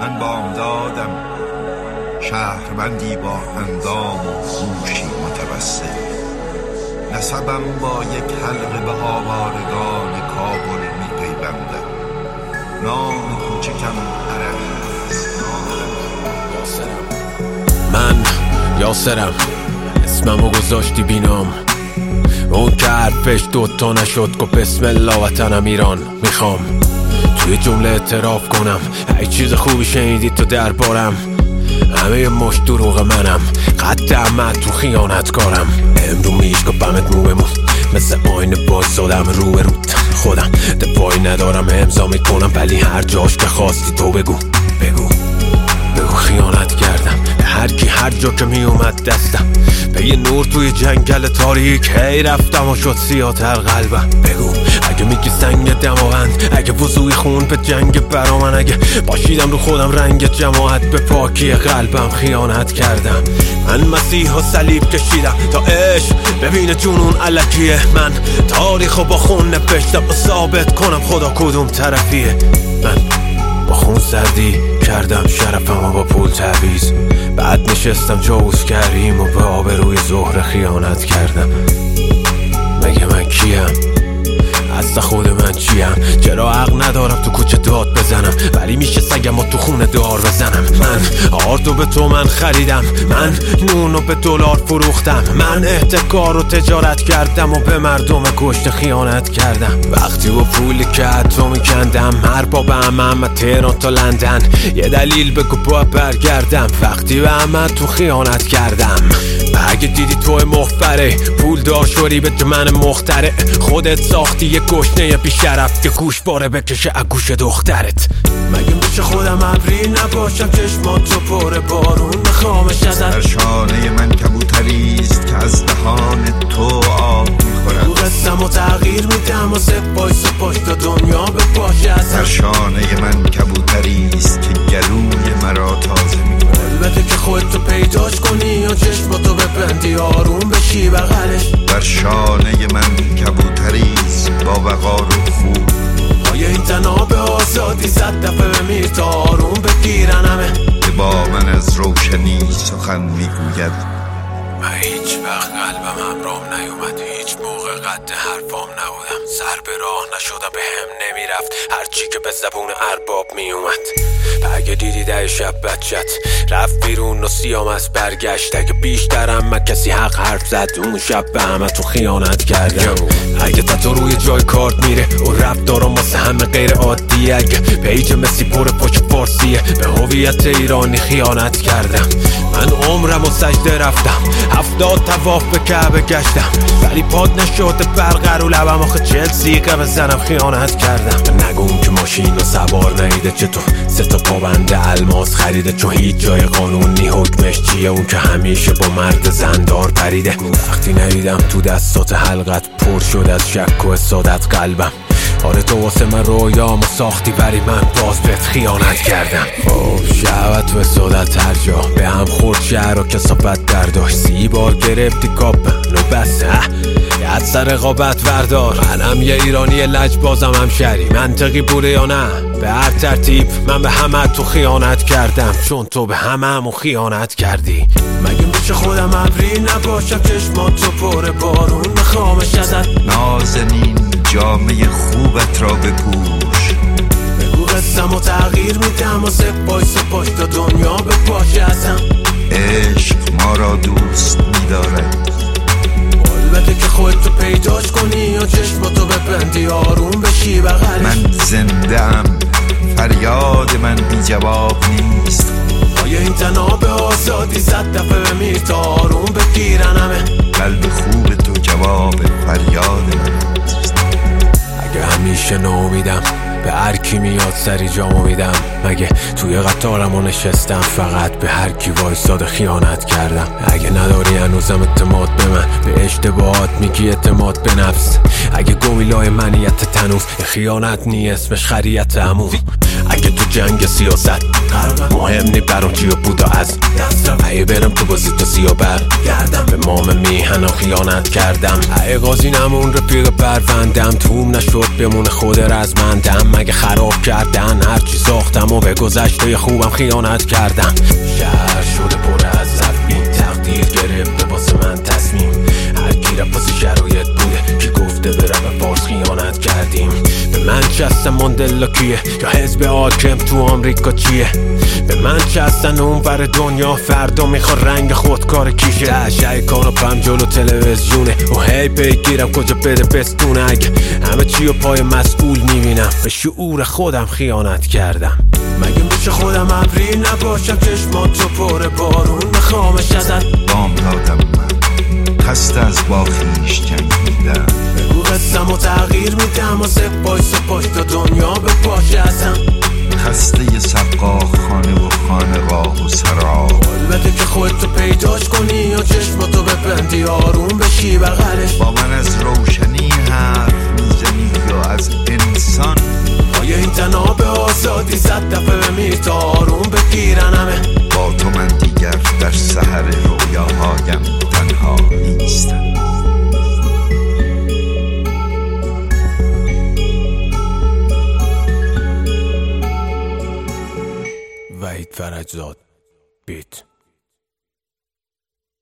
من بامدادم شهروندی با اندام و هوشی متوسل، نسبم با یک حلقه به آوارگان کابل می پیوندم. نام کوچکم عربی. من یاسرم، اسممو گذاشتی بینام. اون که حرفش دوتا نشد گفت بسم الله وطنم ایران. میخوام توی جمله اعتراف کنم هیچ چیز خوبی شنیدی تو دربارم. همه مش دروغ منم، قد عمد تو خیانتکارم. امرو میشکپمت مو بمون، مثل آینه باز زادم رو به روت. خودم دفاعی ندارم امضا میکنم، ولی هر جاش که خواستی تو بگو بگو بگو خیانت کردم به هر کی هر جا که می اومد دستم. به یه نور توی جنگل تاریک هی رفتم و شد سیاتر قلبم. بگو اگه میگی سنگ دماوند، اگه وضوی خون به جنگ برا من، اگه باشیدم رو خودم رنگ جماعت به پاکی قلبم خیانت کردم. من مسیح و صلیب کشیدم تا عشق ببینه جنون الکیه. من تاریخو با خون نوشتم و ثابت کنم خدا کدوم طرفیه. من با خون سردی کردم شرفم و با پول تعویض، بعد نشستم جوز کریم و به آبروی زهره خیانت کردم. مگه من کیم؟ اصلا خود من چیم؟ چرا حق ندارم تو کوچه داد بزنم، ولی میشه سگم و تو خونه دار بزنم؟ من آردو به تو من خریدم، من نونو به دلار فروختم، من احتکار و تجارت کردم و به مردم کشته خیانت کردم. وقتی با پولی که حتی میکندم هر با به همه تهران تا لندن، یه دلیل بگو با برگردم. وقتی به همه تو خیانت کردم، اگه دیدی توی مخبره پول دار شوری به من مختره، خودت ساختی یه گشنه بیشرف که گوشواره بکشه اگوش دخترت. مگه میشه خودم ابری نباشم چشماتو پر بارون بخوامش ازت؟ در شانه من کبوتریست که از دهان تو آب میخورد. رو قسم و تغییر میدم و سپایس و پشت دنیا به پاشه ازم. در شانه من کبوتریست که گلوی مرا تازه میکنه. البته که خودتو پیداش کنی و چشماتو ببندی آروم بشی بغلش. در شانه من کبوتریست با وقار و خوب. آیا این تناب آزادی 100 دفعه بمیر تا آروم بگیرن همه؟ که با من از روشنی سخن میگوید. من هیچ وقت قلبم همرام نیومد، هیچ موقع قد حرفام نبودم. سر به راه نشده به هم نمیرفت هرچی که به زبون ارباب میومد. اگه دیدی ده شب بچت رفت بیرون و سیام از برگشت، اگه بیشترم من کسی حق حرف زد اون شب به همه تو خیانت کردم. اگه تا روی جای کارت میره و رفت دارم واسه همه غیر عادیه، اگه پیج مسی پر پشت فارسیه به هویت ایرانی خیانت کردم. من عمرم و سجده رفتم 70 طواف به کعبه گشتم، ولی پاد نشده برقرار لبم آخه 40 سیقه بزنم خیانت کردم. نگون که ماشین و سوار نیده چطور 3 تا پابند الماس خریده، چون هیچ جای قانونی حکمش چیه اون که همیشه با مرد زندار پریده. وقتی ندیدم تو دستات حلقت پر شد از شک و حسادت قلبم. آره تو واسه من رویامو ساختی ولی من باز بهت خیانت کردم. شهوت و حسادت هر جا به هم خورد، شهر و کثافت برداشت. 30 بار گرفتی کاپ نو بس یاد سر رقابت وردار. منم یه ایرانی لجبازم همشهری، منطقی بوده یا نه؟ به هر ترتیب من به همه تو خیانت کردم، چون تو به همه خیانت کردی. مگه میشه خودم ابری نباشم چشماتو پر بارون بخوامش ازت؟ نازنین جامعه خوبت را بپوش، بگو قسم و تغییر میدم و سپایس و پشت دنیا به پاشه ازم. عشق ما را دوست می‌دارد. البته که خودتو پیداش کنی و چشماتو ببندی آروم بشی بغلش. من زنده ام، فریاد من بی جواب نیست. آیا این تناب آزادی 100 دفعه بمیر تا آروم بگیرن همه؟ قلب خوب تو جواب فریاد من نیست. اگه همیشه ناامیدم به هر کی میاد سری جامو میدم، مگه توی قطارمو نشستم فقط به هر کی وایساده خیانت کردم. اگه نداری هنوزم اعتماد به من، به اشتباهات میگی اعتماد به نفس. اگه گویلای منیت تنوز خیانت نی اسمش خریت همون. اگه تو جنگ سیاست مهم نی برام چی بودا از دستم هی برم تو بازی تا سیابر گردم به مام میهنم خیانت کردم هی قاضی نمون رفیق پروندم توم نشد بمونه خود رزمندم مگه خراب کردن هرچی ساختم و به گذشته خوبم خیانت کردم شهر شده پر از زفین تقدیر گرفته واسه من تصمیم هر کی رفت شرایط بوده که گفته به رب فارس خیانت کردیم به من چستن ماندلا کیه یا حزب حاکم تو آمریکا چیه به من چستن اونور دنیا فردا میخواد رنگ خودکار کیشه تشه کاناپم جلو تلویزیونه و هی بگیرم کجا بده بستونه اگه همه چی و پای مسئول میبینم به شعور خودم خیانت کردم مگه میشه خودم ابری نباشم چشماتو پر بارون میخوامش ازت بام دادم من خسته از با خویش جنگیدم بگو قسم و تغییر میدم و سپاش تا دنیا به پاشه ازم خسته ی سقا خانه و خانقاه و سرا البته که خودتو پیداش کنی یا چشماتو ببندی آروم بشی بغلش با من از روشنی حرف میزنی یا از انسان آیا این تنها به آزادی 100 دفعه بمیر تا آروم بگیرن همه با تو من دیگر در سحر رویاهایم تنها نیستم وحید فرجزاد بیت